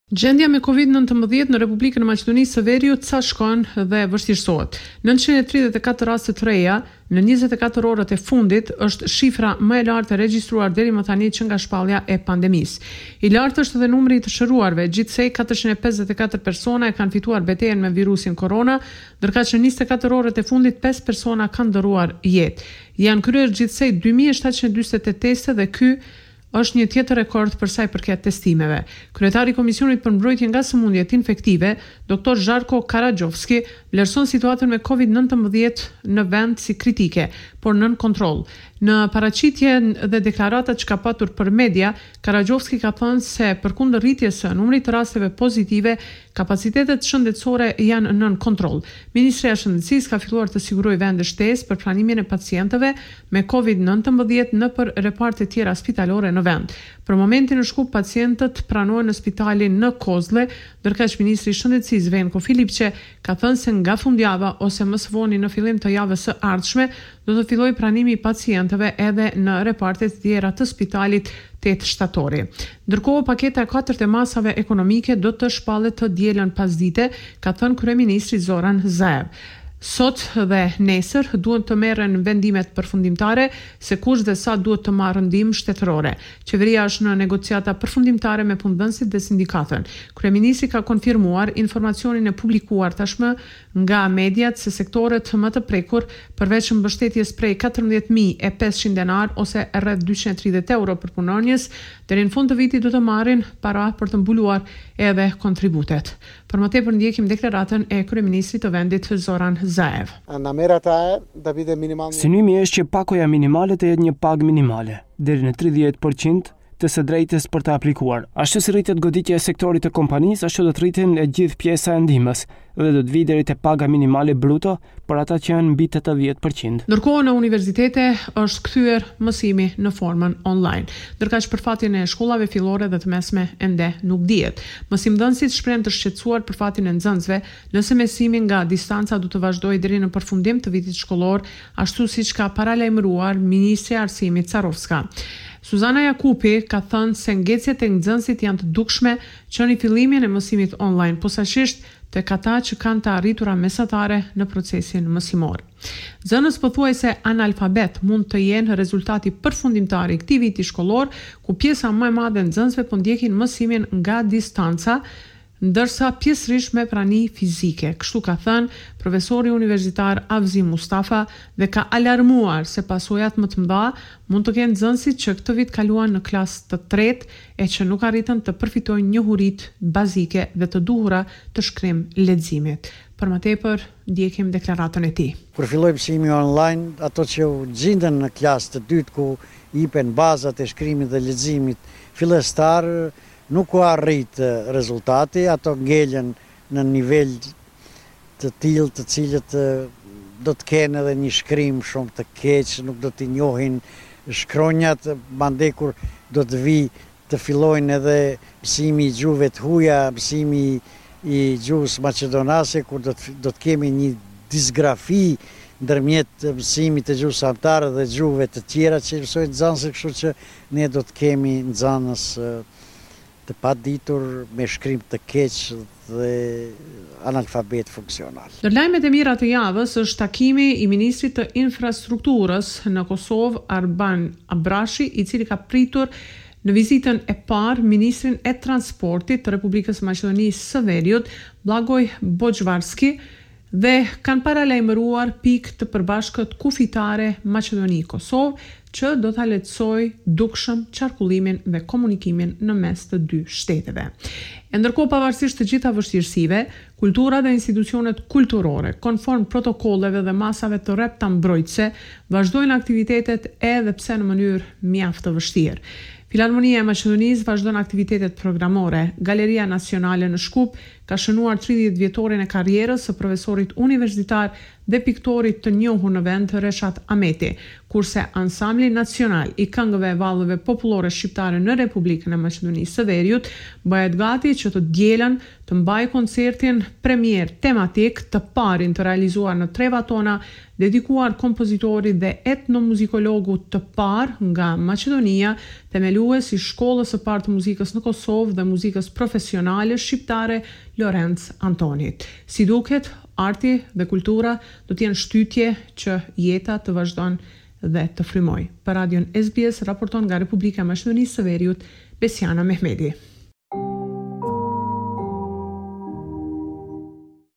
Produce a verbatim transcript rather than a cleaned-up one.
Gjendja me kovid nëntëmbëdhjetë në Republikën e Maqedonisë së Veriut sa shkon dhe vështirësohet. nëntëqind e tridhjetë e katër raste të reja në njëzet e katër orët e fundit është shifra më e lartë e regjistruar deri më tani që nga shpallja e pandemisë. I lartë është edhe numri i të shëruarve, gjithsej katërqind e pesëdhjetë e katër persona e kanë fituar betejën me virusin korona, ndërkaq në njëzet e katër orët e fundit pesë persona kanë dëruar jetë. Janë kryer gjithsej dy mijë e shtatëqind e dymbëdhjetë e tetë teste dhe ky është një tjetër rekord për sa i përket testimeve. Kryetari i Komisionit për Mbrojtje nga Sëmundjet Infektive, doktor Žarko Karagjovski, vlerëson situatën me kovid nëntëmbëdhjetë në vend si kritike, por nën kontroll. Në paraqitje dhe deklaratat që ka patur për media, Karagjovski ka thënë se përkundër rritjes së numrit të rasteve pozitive, kapacitetet shëndetësore janë nën kontroll. Ministria e Shëndetësisë ka filluar të sigurojë vende shtesë për pranimin e pacientëve me kovid nëntëmbëdhjetë në për reparte tjera spitalore në vend. Për momentin në Shkup pacientët pranohen në spitalin në Kozlle, ndërkaq ministri i Shëndetësisë Venko Filipçe ka thënë se nga fundjava ose më së voni në fillim të javës së ardhshme do të fillojë pranimi i pacientëve edhe në repartet tjera të spitalit tetë shtatori. Ndërkohë, paketa e katërt e masave ekonomike do të shpallet të dielën pasdite, ka thënë kryeministri Zoran Zaev. Sot dhe nesër duhet të merren vendimet përfundimtare se kush dhe sa duhet të marrë ndihmë shtetërore. Qeveria është në negociata përfundimtare me punëdhënësit dhe sindikatën. Kryeministri ka konfirmuar informacionin e publikuar tashmë nga mediat se sektorët më të prekur, përveç mbështetjes prej katërmbëdhjetë mijë e pesëqind denar ose rreth dyqind e tridhjetë euro për punonjës, deri në fund të vitit do të marrin para për të mbuluar edhe kontributet. Për më tepër ndjekim deklaratën e kryeministrit të vendit Zoran Zaev. Synimi është që pagoja minimale të jetë një pagë minimale, deri në tridhjetë përqind të së drejtës për të aplikuar. Ashtu si rritet goditja e sektorit të kompanisë, ashtu do të rriten e gjithë pjesa e ndihmës dhe do të vijë deri te paga minimale bruto për ata që janë mbi tetëdhjetë përqind. Ndërkohë në universitete është kthyer mësimi në formën online, ndërkaq për fatin e shkollave fillore dhe të mesme ende nuk dihet. Mësimdhënësit shprehen të shqetësuar për fatin e nxënësve, nëse mësimi nga distanca do të vazhdojë deri në përfundim të vitit shkollor, ashtu siç ka paralajmëruar ministri i Arsimit Carovska. Suzana Jakupi ka thënë se ngecjet e nxënësit janë të dukshme që në fillimin e mësimit online, posaçërisht tek ata që kanë të arritura mesatare në procesin mësimor. Nxënës pothuajse analfabet mund të jenë rezultati përfundimtar i këtij viti shkollor, ku pjesa më e madhe e nxënësve po ndjekin mësimin nga distanca, ndërsa pjesërisht me prani fizike. Kështu ka thënë profesori universitar Avzi Mustafa dhe ka alarmuar se pasojat më të mëdha mund të kenë nxënësit që këtë vit kaluan në klasë të tretë e që nuk arritën të përfitojnë njohuritë bazike dhe të duhura të shkrim leximit. Për më tepër, ndjekim deklaratën e tij. Kur filloi mësimi online, ato që u gjenden në klasë të dytë ku jipen bazat e shkrimit dhe leximit fillestar, nuk u arrit rezultati, ato ngelen në nivel të tillë të cilët do të kenë edhe një shkrim shumë të keq, nuk do t'i njohin shkronjat, mandej kur do të vi të fillojnë edhe mësimi i gjuhëve të huaja, mësimi i gjuhës maqedonase, kur do të, do të kemi një disgrafi ndërmjet mësimit të gjuhës anëtare dhe gjuhëve të tjera që mësojnë nxënësit, kështu që ne do të kemi nxënës të paditur me shkrim të keq dhe analfabet funksional. Ndër lajmet e mira të javës është takimi i ministrit të infrastrukturës në Kosovë, Arban Abrashi, i cili ka pritur në vizitën e parë ministrin e transportit të Republikës Maqedonisë së Veriut, Blagoj Boxvarski, dhe kanë paralajmëruar pikë të përbashkët kufitare Maqedoni-Kosovë që do ta lehtësoj dukshëm qarkullimin dhe komunikimin në mes të dy shteteve. E ndërkohë, pavarësisht të gjitha vështirësive, kultura dhe institucionet kulturore, konform protokolleve dhe masave të rrepta mbrojtëse, vazhdojnë aktivitetet edhe pse në mënyrë mjaft të vështirë. Filharmonia e Maqedonisë vazhdon aktivitetet programore. Galeria Nacionale në Shkup ka shënuar tridhjetë vjetorin e karrierës së profesorit universitar dhe piktorit të njohur në vend Reshat Ameti, kurse Ansambli Nacional i këngëve e vallëve popullore shqiptare në Republikën e Maqedonisë së Veriut bëhet gati që të dielën të mbajë koncertin premier tematik të parin të realizuar në Treva Tona, dedikuar kompozitorit dhe etnomuzikologut të parë nga Maqedonia, themelues i shkollës së parë të muzikës në Kosovë dhe muzikës profesionale shqiptare Lorenz Antonit. Si duket, arti dhe kultura do të jenë shtytje që jeta të vazhdon dhe të frymoj. Për Radion S B S raporton nga Republika e Maqedonisë së Veriut, Besiana Mehmeti.